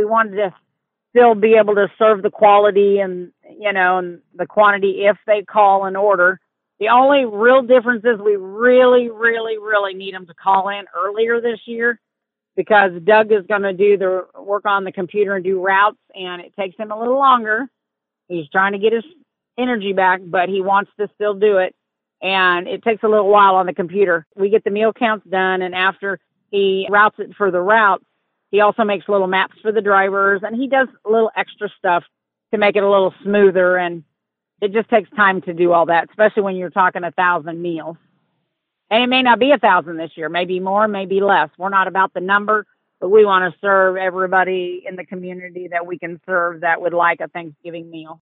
we wanted to still be able to serve the quality and, and the quantity if they call and order. The only real difference is we really, really, really need them to call in earlier this year because Doug is going to do the work on the computer and do routes, and it takes him a little longer. He's trying to get his energy back, but he wants to still do it. And it takes a little while on the computer. We get the meal counts done, and after he routes it for the routes, he also makes little maps for the drivers, and he does a little extra stuff to make it a little smoother. And it just takes time to do all that, especially when you're talking 1,000 meals. And it may not be 1,000 this year, maybe more, maybe less. We're not about the number, but we want to serve everybody in the community that we can serve that would like a Thanksgiving meal.